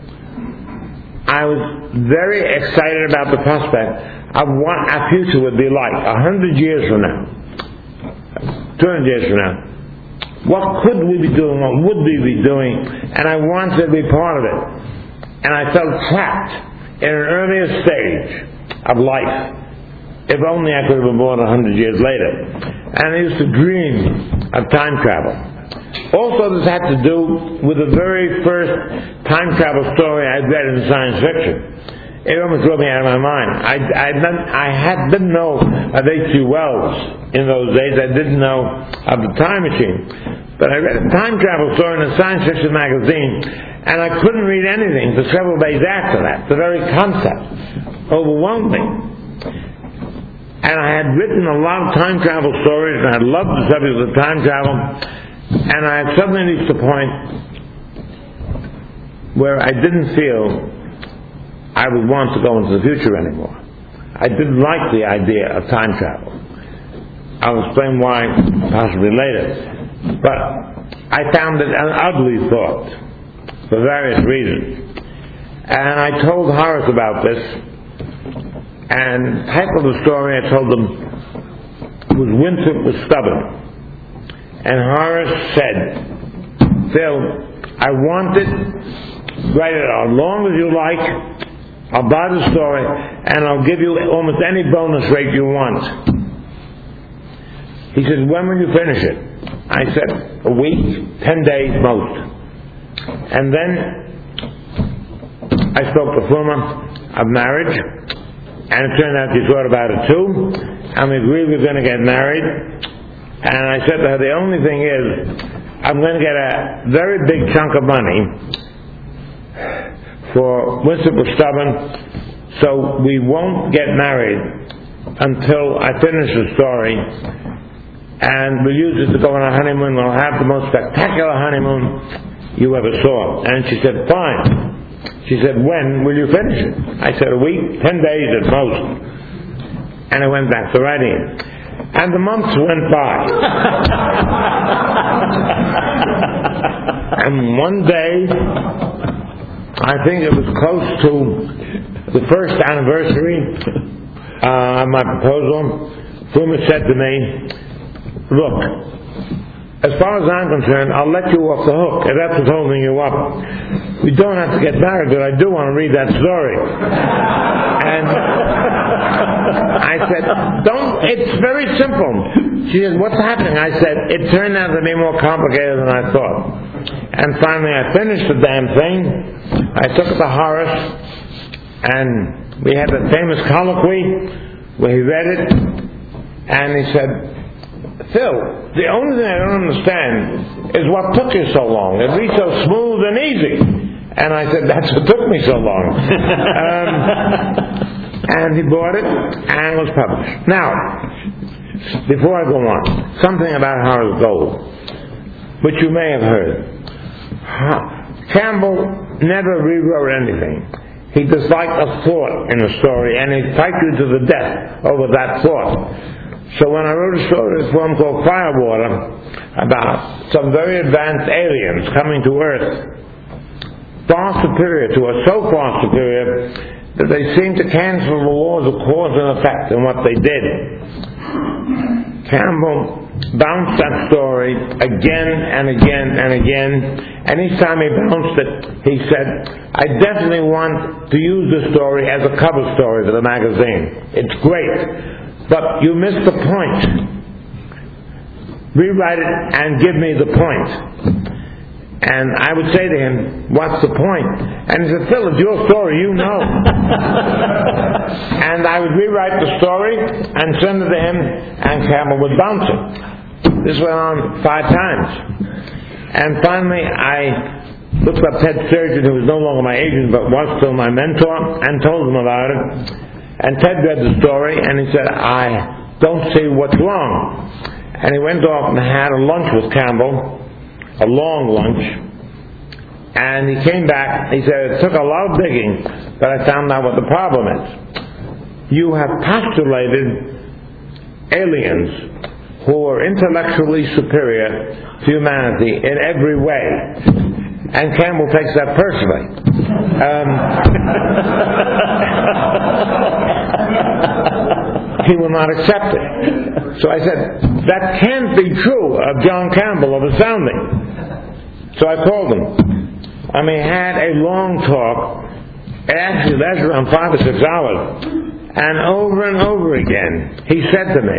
I was very excited about the prospect of what our future would be like a hundred years from now, two hundred years from now. What could we be doing? What would we be doing? And I wanted to be part of it. And I felt trapped in an earlier stage of life. If only I could have been born a hundred years later. And I used to dream of time travel. Also, this had to do with the very first time travel story I'd read in science fiction. It almost blew me out of my mind. I, I, I had, didn't know of H G Wells in those days. I didn't know of the time machine. But I read a time travel story in a science fiction magazine, and I couldn't read anything for several days after that. The very concept overwhelmed me. And I had written a lot of time travel stories, and I loved the subject of time travel, and I had suddenly reached a point where I didn't feel I would want to go into the future anymore. I didn't like the idea of time travel. I'll explain why possibly later. But I found it an ugly thought for various reasons. And I told Horace about this. And the type of the story I told them was Winthrop was stubborn. And Horace said, Phil, I want it, write it as long as you like, I'll buy the story, and I'll give you almost any bonus rate you want. He said, when will you finish it? I said, a week, ten days most. And then I spoke to Fuma of marriage, and it turned out she thought about it too, and we agreed we were going to get married. And I said to her, the only thing is, I'm going to get a very big chunk of money for Whistler Stubborn, so we won't get married until I finish the story, and we'll use it to go on a honeymoon. We'll have the most spectacular honeymoon you ever saw. And she said, fine. She said, when will you finish it? I said, a week, ten days at most. And I went back to writing it. And the months went by. And one day, I think it was close to the first anniversary uh, of my proposal, Fuma said to me, look, as far as I'm concerned, I'll let you off the hook, if that's what's holding you up. We don't have to get married, but I do want to read that story. And I said, don't, it's very simple. She said, what's happening? I said, it turned out to be more complicated than I thought. And finally I finished the damn thing. I took it to Horace, and we had a famous colloquy where he read it, and he said, Phil, the only thing I don't understand is what took you so long. It'd be so smooth and easy. And I said, that's what took me so long. um, and he bought it, and it was published. Now, before I go on, something about Horace Gold, which you may have heard. Campbell never rewrote anything. He disliked a thought in a story, and he'd fight you to the death over that thought. So when I wrote a story for him called Firewater about some very advanced aliens coming to Earth, far superior to us, so far superior that they seemed to cancel the laws of cause and effect in what they did. Campbell bounced that story again and again and again, and each time he bounced it, he said, I definitely want to use this story as a cover story for the magazine. It's great. But you missed the point. Rewrite it and give me the point. And I would say to him, what's the point? And he said, Phil, it's your story, you know. And I would rewrite the story and send it to him, and Campbell would bounce it. This went on five times. And finally I looked up Ted Sturgeon, who was no longer my agent but was still my mentor, and told him about it. And Ted read the story, and he said, I don't see what's wrong. And he went off and had a lunch with Campbell, a long lunch, and he came back. He said, it took a lot of digging, but I found out what the problem is. You have postulated aliens who are intellectually superior to humanity in every way. And Campbell takes that personally. Um, he will not accept it. So I said, that can't be true of John Campbell of Astounding. So I called him. I mean, had a long talk. It actually lasted around five or six hours. And over and over again, he said to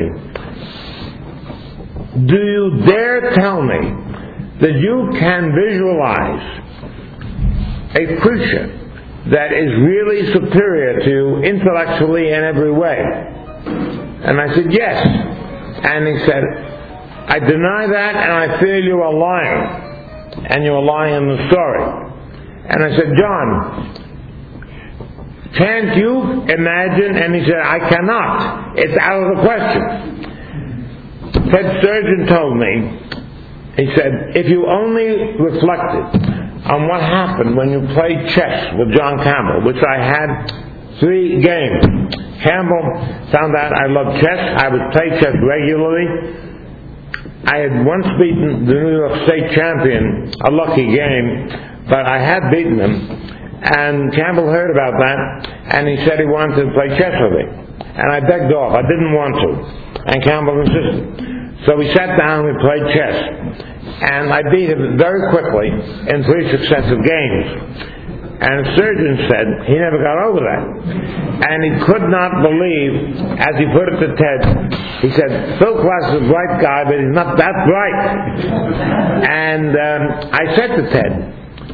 me, do you dare tell me that you can visualize a creature that is really superior to you intellectually in every way? And I said, yes. And he said, I deny that, and I feel you are lying. And you are lying in the story. And I said, John, can't you imagine? And he said, I cannot. It's out of the question. Ted Sturgeon told me, he said, if you only reflected on what happened when you played chess with John Campbell, which I had three games. Campbell found out I loved chess. I would play chess regularly. I had once beaten the New York State champion, a lucky game, but I had beaten him. And Campbell heard about that, and he said he wanted to play chess with me. And I begged off. I didn't want to. And Campbell insisted. So we sat down and we played chess. And I beat him very quickly in three successive games. And Sturgeon said he never got over that. And he could not believe, as he put it to Ted, he said, Phil Klass is a bright guy, but he's not that bright. And um, I said to Ted,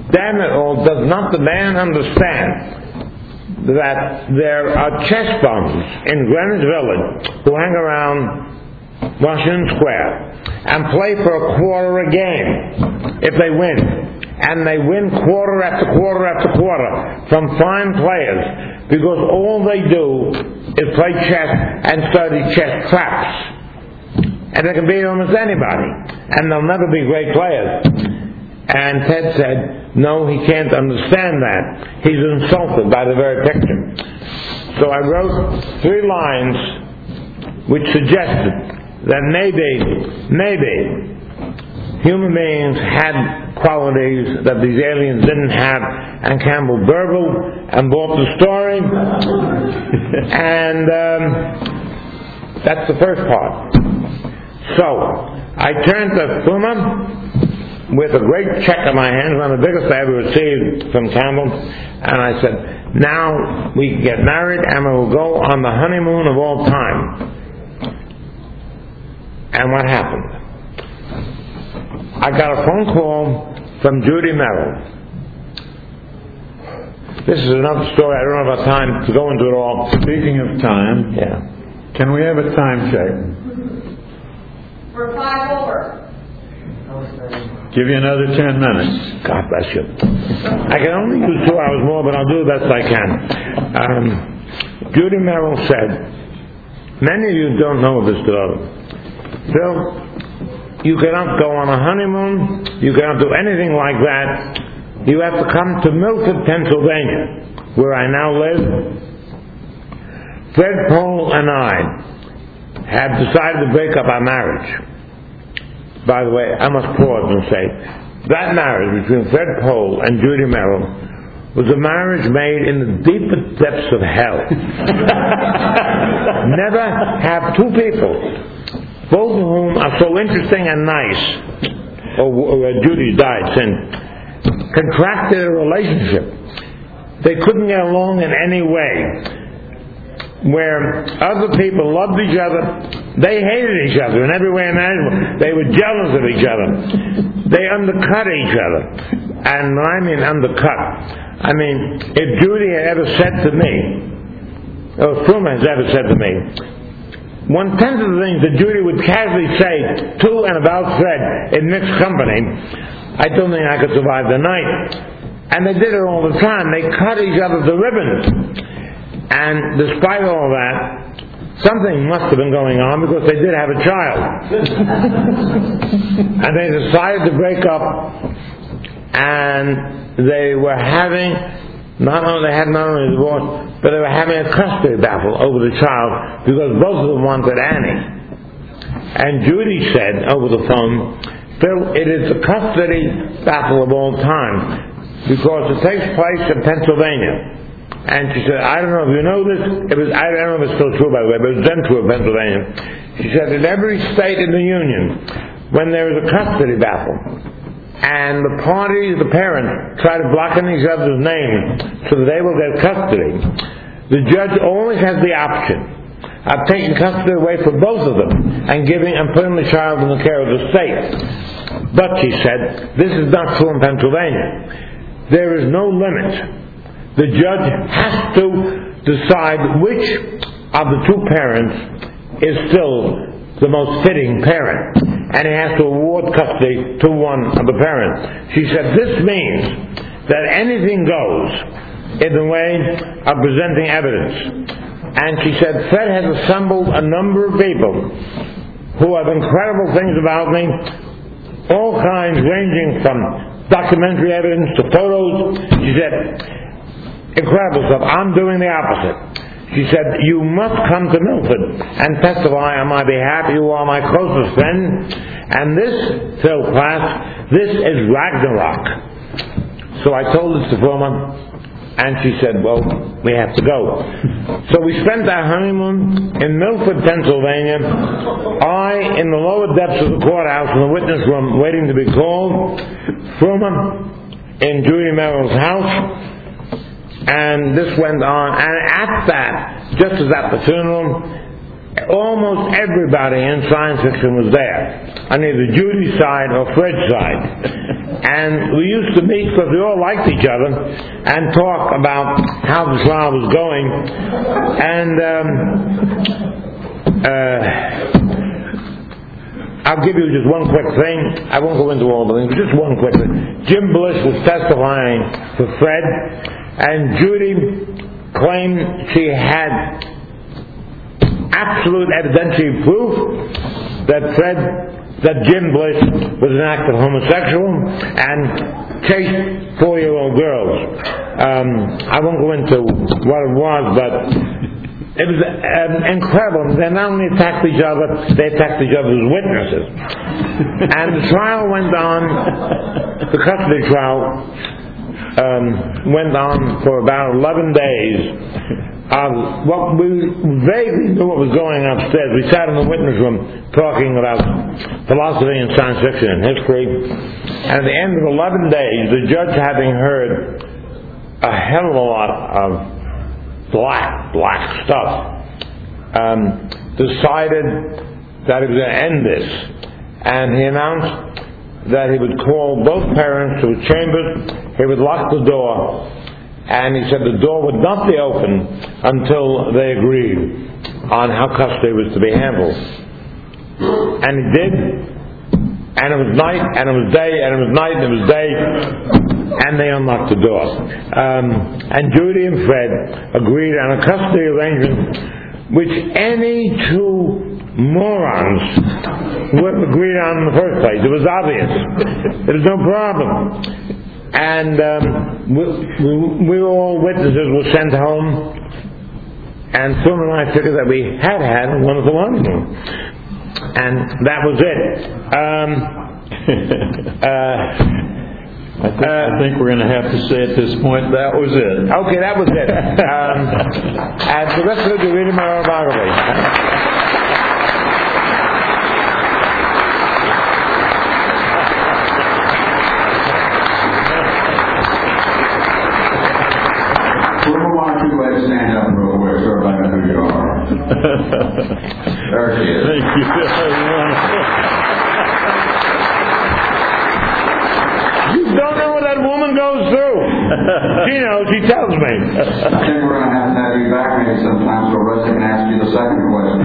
damn it all, does not the man understand that there are chess bums in Greenwich Village who hang around Washington Square and play for a quarter a game if they win? And they win quarter after quarter after quarter from fine players because all they do is play chess and study chess traps. And they can beat almost anybody. And they'll never be great players. And Ted said, no, he can't understand that. He's insulted by the very picture. So I wrote three lines which suggested that maybe, maybe human beings had qualities that these aliens didn't have, and Campbell burbled and bought the story. And um, that's the first part. So I turned to Fuma with a great check in my hand, one of the biggest I ever received from Campbell, and I said, now we can get married and we will go on the honeymoon of all time. And what happened? I got a phone call from Judy Merrill. This is another story. I don't have enough time to go into it all. Speaking of time, yeah. Can we have a time check? We're five over. Give you another ten minutes. God bless you. I can only use two hours more, but I'll do the best I can. Um, Judy Merrill said, many of you don't know this, though. Phil, you cannot go on a honeymoon. You cannot do anything like that. You have to come to Milford, Pennsylvania, where I now live. Fred Pohl and I have decided to break up our marriage. By the way, I must pause and say, that marriage between Fred Pohl and Judy Merrill was a marriage made in the deepest depths of hell. Never have two people, both of whom are so interesting and nice, or, or Judy died since, contracted a relationship. They couldn't get along in any way. Where other people loved each other, they hated each other in every way imaginable. They were jealous of each other. They undercut each other. And when I mean undercut, I mean, if Judy had ever said to me, or Fuma has ever said to me, one-tenth of the things that Judy would casually say to and about Fred in mixed company, I don't think I could survive the night. And they did it all the time. They cut each other to ribbons. And despite all that, something must have been going on because they did have a child. And they decided to break up, and they were having, not only, they had not only a divorce, but they were having a custody battle over the child because both of them wanted Annie. And Judy said over the phone, Phil, it is the custody battle of all time because it takes place in Pennsylvania. And she said, I don't know if you know this, it was, I don't know if it's still true by the way, but it was then true in Pennsylvania. She said, in every state in the Union, when there is a custody battle, and the parties, the parents, try to block in each other's name so that they will get custody, the judge always has the option of taking custody away from both of them and giving and putting the child in the care of the state. But, she said, this is not true in Pennsylvania. There is no limit. The judge has to decide which of the two parents is still the most fitting parent, and he has to award custody to one of the parents. She said this means that anything goes in the way of presenting evidence. And she said Fred has assembled a number of people who have incredible things about me, all kinds ranging from documentary evidence to photos. She said, incredible stuff. I'm doing the opposite. She said, you must come to Milford and testify on my behalf. You are my closest friend. And this, Phil Class, this is Ragnarok. So I told this to Fuma, and she said, well, we have to go. So we spent our honeymoon in Milford, Pennsylvania. I in the lower depths of the courthouse in the witness room waiting to be called. Fuma in Judy Merrill's house. And this went on, and at that, just as at the funeral, almost everybody in science fiction was there, on either Judy's side or Fred's side. and we used to meet because we all liked each other and talk about how the trial was going. And um, uh, I'll give you just one quick thing. I won't go into all the things, but just one quick thing. Jim Bliss was testifying for Fred, and Judy claimed she had absolute evidentiary proof that Fred, that Jim Bliss was an active homosexual and chased four-year-old girls. Um, I won't go into what it was, but it was um, incredible. They not only attacked each other, they attacked each other as witnesses. And the trial went on, the custody trial um, went on for about eleven days. Um, what we vaguely knew what was going on upstairs. We sat in the witness room talking about philosophy and science fiction and history. And at the end of eleven days, the judge, having heard a hell of a lot of black, black stuff, um, decided that he was going to end this. And he announced that he would call both parents to his chambers, he would lock the door, and he said the door would not be open until they agreed on how custody was to be handled. And he did, and it was night, and it was day, and it was night, and it was day, and they unlocked the door. Um, and Judy and Fred agreed on a custody arrangement which any two morons would have agreed on in the first place. It was obvious. There was no problem. And um, we, we, we all witnesses were sent home, and Phil and I figured that we had had a wonderful honeymoon, and that was it. Um, uh, I, think, uh, I think we're going to have to say at this point that was it. Okay, that was it. Um, and so let's go to reading my autobiography. Stand up real quick so everybody knows who you are. There she is. Thank you. You don't know what that woman goes through. She knows, she tells me. I think we're going to have to have you back maybe sometime so Rusty can ask you the second question.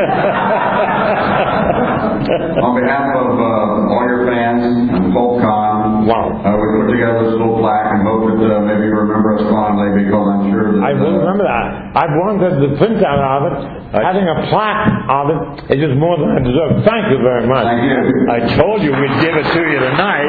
On behalf of uh, all your fans and FolkCon, wow. uh, we put together this little plaque and hope that uh, maybe you remember us fondly, because I'm sure that... I will uh, remember that. I've wanted the printout of it. Having a plaque of it is just more than I deserve. Thank you very much. Thank you. I told you we'd give it to you tonight.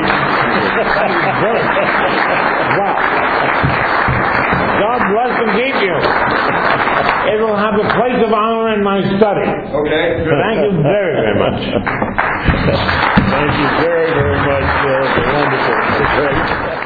Wow. God bless and keep you. It will have a place of honor in my study. Okay. Thank you very, very much. Thank you very, very much. Uh, wonderful.